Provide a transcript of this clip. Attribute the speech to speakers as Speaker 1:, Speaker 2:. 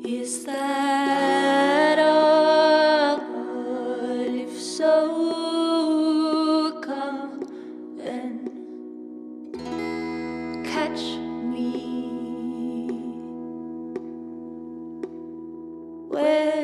Speaker 1: Is that all? But if so, come and catch me. Where